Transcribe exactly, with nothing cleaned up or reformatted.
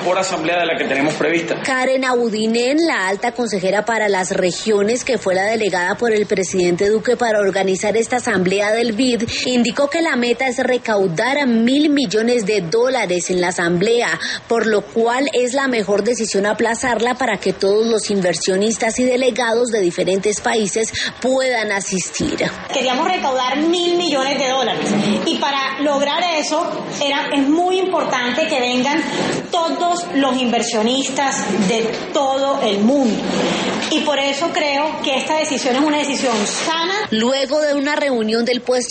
mejor asamblea de la que tenemos prevista. Karen Abudinen, la alta consejera para las regiones, que fue la delegada por el presidente Duque para organizar esta asamblea del B I D, indicó que la meta es recaudar mil millones de dólares en la asamblea, por lo cual es la mejor decisión aplazarla para que todos los inversionistas y delegados de diferentes países puedan asistir. Queríamos recaudar mil millones de dólares y para lograr eso era, es muy importante que vengan todos los inversionistas de todo el mundo y por eso creo que esta decisión es una decisión sana. Luego de una reunión del puesto